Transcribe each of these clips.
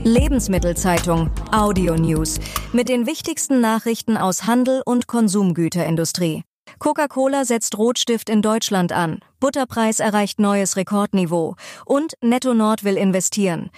Lebensmittelzeitung Audio News mit den wichtigsten Nachrichten aus Handel und Konsumgüterindustrie. Coca-Cola setzt Rotstift in Deutschland an, Butterpreis erreicht neues Rekordniveau und Netto Nord will investieren.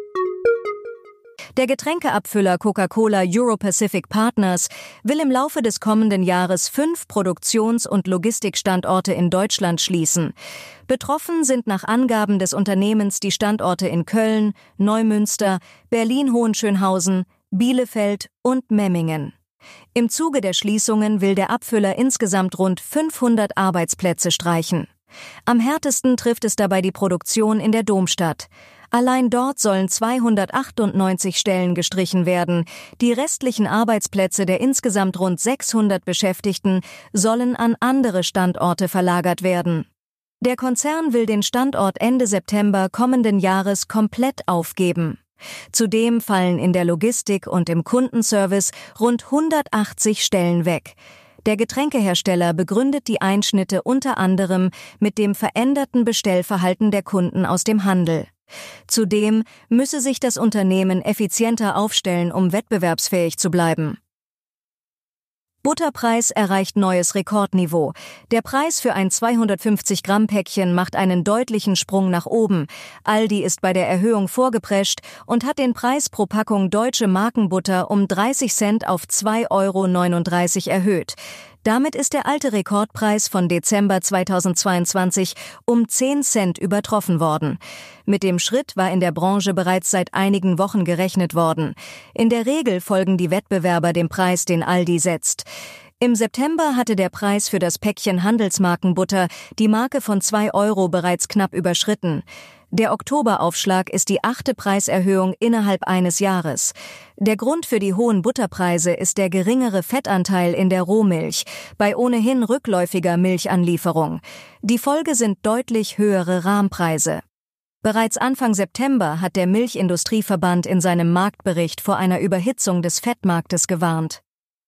Der Getränkeabfüller Coca-Cola Euro-Pacific Partners will im Laufe des kommenden Jahres 5 Produktions- und Logistikstandorte in Deutschland schließen. Betroffen sind nach Angaben des Unternehmens die Standorte in Köln, Neumünster, Berlin-Hohenschönhausen, Bielefeld und Memmingen. Im Zuge der Schließungen will der Abfüller insgesamt rund 500 Arbeitsplätze streichen. Am härtesten trifft es dabei die Produktion in der Domstadt. Allein dort sollen 298 Stellen gestrichen werden. Die restlichen Arbeitsplätze der insgesamt rund 600 Beschäftigten sollen an andere Standorte verlagert werden. Der Konzern will den Standort Ende September kommenden Jahres komplett aufgeben. Zudem fallen in der Logistik und im Kundenservice rund 180 Stellen weg. Der Getränkehersteller begründet die Einschnitte unter anderem mit dem veränderten Bestellverhalten der Kunden aus dem Handel. Zudem müsse sich das Unternehmen effizienter aufstellen, um wettbewerbsfähig zu bleiben. Butterpreis erreicht neues Rekordniveau. Der Preis für ein 250-Gramm-Päckchen macht einen deutlichen Sprung nach oben. Aldi ist bei der Erhöhung vorgeprescht und hat den Preis pro Packung deutsche Markenbutter um 30 Cent auf 2,39 € erhöht. Damit ist der alte Rekordpreis von Dezember 2022 um 10 Cent übertroffen worden. Mit dem Schritt war in der Branche bereits seit einigen Wochen gerechnet worden. In der Regel folgen die Wettbewerber dem Preis, den Aldi setzt. Im September hatte der Preis für das Päckchen Handelsmarkenbutter die Marke von 2 € bereits knapp überschritten. Der Oktoberaufschlag ist die 8. Preiserhöhung innerhalb eines Jahres. Der Grund für die hohen Butterpreise ist der geringere Fettanteil in der Rohmilch, bei ohnehin rückläufiger Milchanlieferung. Die Folge sind deutlich höhere Rahmpreise. Bereits Anfang September hat der Milchindustrieverband in seinem Marktbericht vor einer Überhitzung des Fettmarktes gewarnt.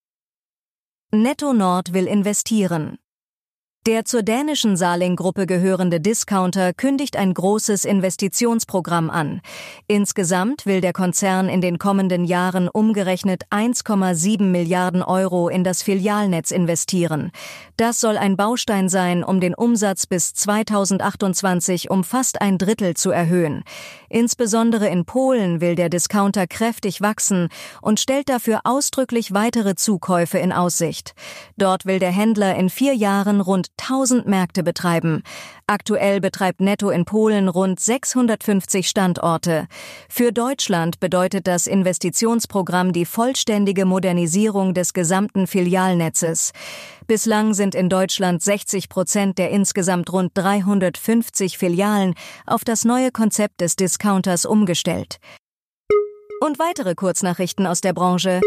Netto Nord will investieren. Der zur dänischen Salling-Gruppe gehörende Discounter kündigt ein großes Investitionsprogramm an. Insgesamt will der Konzern in den kommenden Jahren umgerechnet 1,7 Milliarden € in das Filialnetz investieren. Das soll ein Baustein sein, um den Umsatz bis 2028 um fast ein Drittel zu erhöhen. Insbesondere in Polen will der Discounter kräftig wachsen und stellt dafür ausdrücklich weitere Zukäufe in Aussicht. Dort will der Händler in 4 Jahren rund 1000 Märkte betreiben. Aktuell betreibt Netto in Polen rund 650 Standorte. Für Deutschland bedeutet das Investitionsprogramm die vollständige Modernisierung des gesamten Filialnetzes. Bislang sind in Deutschland 60% der insgesamt rund 350 Filialen auf das neue Konzept des Discounters umgestellt. Und weitere Kurznachrichten aus der Branche.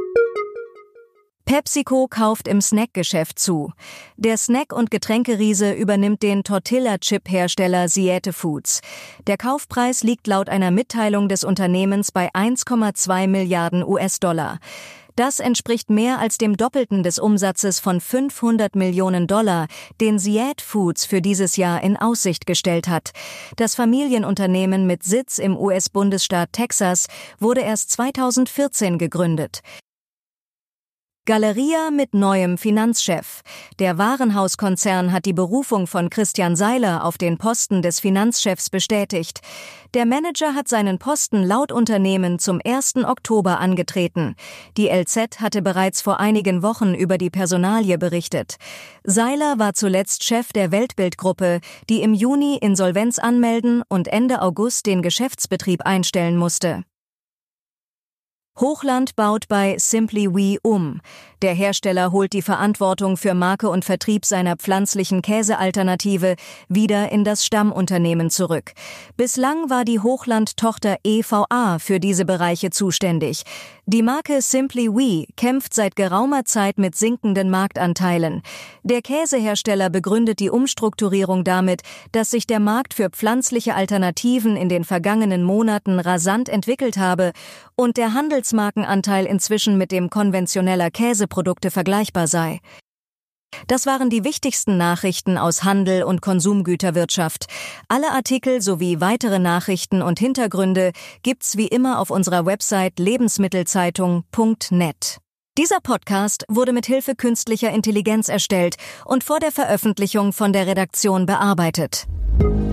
PepsiCo kauft im Snackgeschäft zu. Der Snack- und Getränkeriese übernimmt den Tortilla-Chip-Hersteller Siete Foods. Der Kaufpreis liegt laut einer Mitteilung des Unternehmens bei 1,2 Milliarden US-Dollar. Das entspricht mehr als dem Doppelten des Umsatzes von 500 Millionen $, den Siete Foods für dieses Jahr in Aussicht gestellt hat. Das Familienunternehmen mit Sitz im US-Bundesstaat Texas wurde erst 2014 gegründet. Galeria mit neuem Finanzchef. Der Warenhauskonzern hat die Berufung von Christian Seiler auf den Posten des Finanzchefs bestätigt. Der Manager hat seinen Posten laut Unternehmen zum 1. Oktober angetreten. Die LZ hatte bereits vor einigen Wochen über die Personalie berichtet. Seiler war zuletzt Chef der Weltbild-Gruppe, die im Juni Insolvenz anmelden und Ende August den Geschäftsbetrieb einstellen musste. Hochland baut bei Simply We um. Der Hersteller holt die Verantwortung für Marke und Vertrieb seiner pflanzlichen Käsealternative wieder in das Stammunternehmen zurück. Bislang war die Hochland-Tochter EVA für diese Bereiche zuständig. Die Marke Simply We kämpft seit geraumer Zeit mit sinkenden Marktanteilen. Der Käsehersteller begründet die Umstrukturierung damit, dass sich der Markt für pflanzliche Alternativen in den vergangenen Monaten rasant entwickelt habe und der Handelsmarkenanteil inzwischen mit dem konventioneller Käseprodukte vergleichbar sei. Das waren die wichtigsten Nachrichten aus Handel und Konsumgüterwirtschaft. Alle Artikel sowie weitere Nachrichten und Hintergründe gibt's wie immer auf unserer Website lebensmittelzeitung.net. Dieser Podcast wurde mit Hilfe künstlicher Intelligenz erstellt und vor der Veröffentlichung von der Redaktion bearbeitet.